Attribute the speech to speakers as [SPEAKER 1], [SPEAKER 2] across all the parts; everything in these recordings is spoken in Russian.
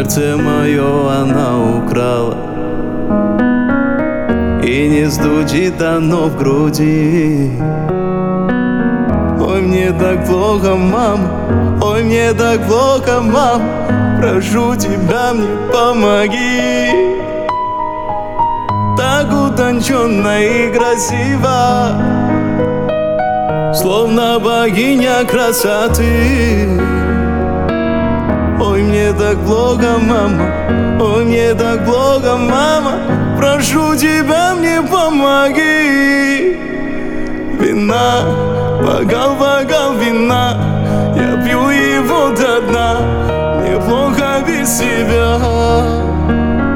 [SPEAKER 1] Сердце мое она украла, и не стучит оно в груди. Ой, мне так плохо, мама, ой, мне так плохо, мама, прошу тебя, мне помоги. Так утонченно и красиво, словно богиня красоты. Ой, мне так плохо, мама, ой, мне так плохо, мама, прошу тебя, мне помоги. Вина, бокал вина, я пью его до дна, мне плохо без тебя.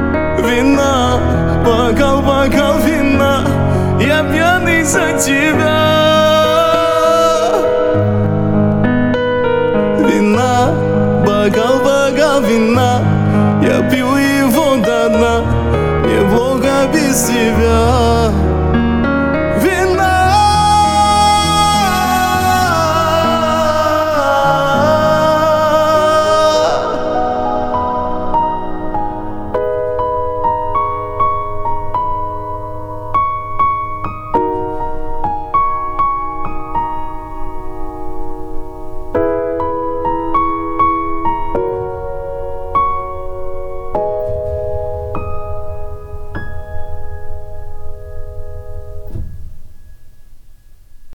[SPEAKER 1] Вина, бокал вина, я пьяный за тебя.